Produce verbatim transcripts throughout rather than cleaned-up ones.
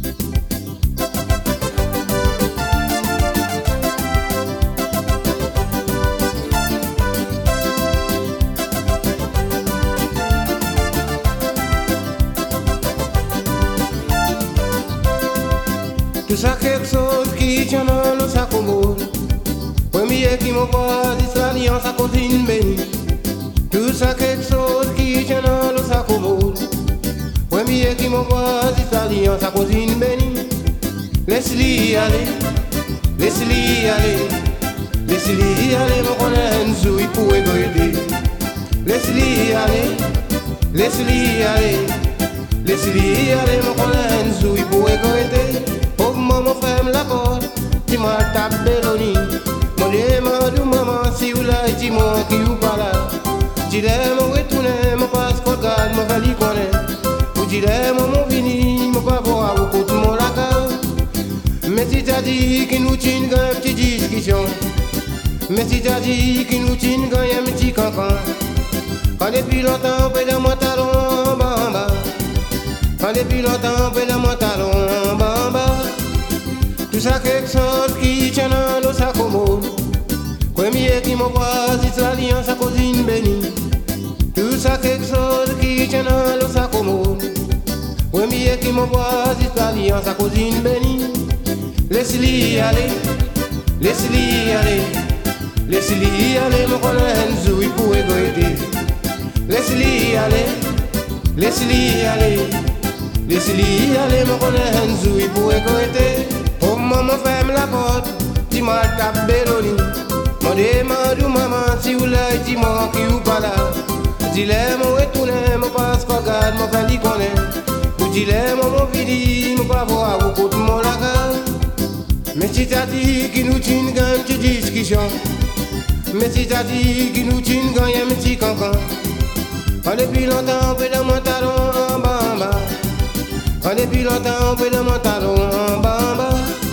Tout ça quelque chose qui tient dans nos sacs au monde. Premier qui m'envoie l'Israélien sa cousine bénie. Tout ça quelque chose qui tient dans nos sacs au monde. Premier qui m'envoie l'Israélien sa cousine bénie. Laisse-lui aller, laisse-lui aller, laisse-lui aller, mon connaît un zou, il pourrait goûter. Laisse-lui aller, laisse-lui aller, laisse-lui aller, mon connaît un zou, il pourrait goûter. Maman ferme la porte, dis-moi ta belloni. Mon demande maman si vous l'avez dit moi qui vous parle. Dis-le mon retourner, mon passe quoi garde, mon vali connaît. Ou dis-le mon vini, mon pas voir beaucoup tout mon laca. Mais si t'as dit qu'il nous tient une petite discussion. Mais si t'as dit qu'il nous tient un petit cancan. Quand depuis longtemps, on peut dans mon talon, bamba. Quand depuis longtemps, on peut dans mon talon, bamba. Tout ça quelque chose qui tient dans nos sacs au monde. Premier qui m'envoie l'Israélien sa cousine bénie. Tout ça quelque chose qui tient dans nos sacs au monde. Premier qui m'envoie l'Israélien sa cousine bénie. Laisse-lui aller, laisse-lui aller, laisse-lui aller, mon collègue zou, il pourrait goûter. Laisse-lui aller, laisse-lui aller, laisse-lui aller, mon collègue zou, il pourrait goûter. Oh maman ferme la porte, dis-moi ta belloni. Mon demande maman si vous l'avez dit moi qui vous parle. Dis-le mon retourner, mon passe quoi garde, mon vali connaît. Ou dis-le mon vidi, mon pas voir beaucoup de mon laga. Mais si t'as dit qu'il nous tient une petite discussion. Mais si t'as dit qu'il nous tient un petit cancan. Quand depuis longtemps on peut dans mon talon en bamba. Quand depuis longtemps on peut dans mon talon en bamba.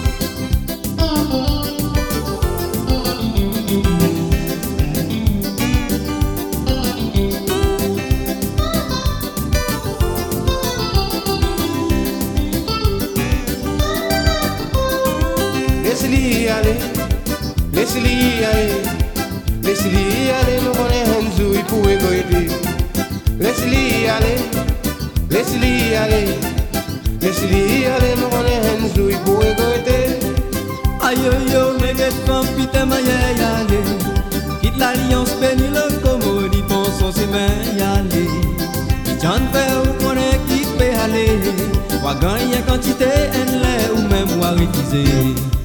Laisse-lui aller, laisse-lui aller, laisse-lui aller, mon connaît un zou, il pourrait goûter. Laisse-lui aller, laisse-lui aller, laisse-lui aller, mon connaît un zou, il pourrait goûter. Aïe yo yo, négrette femme, putain ma y'a y'allé. Quitte l'alliance, béni le commode, il pense son semaine y'allé. Il t'en fait ou connaît qui peut aller. Ou à gagner quantité, en l'air ou même ou à refuser.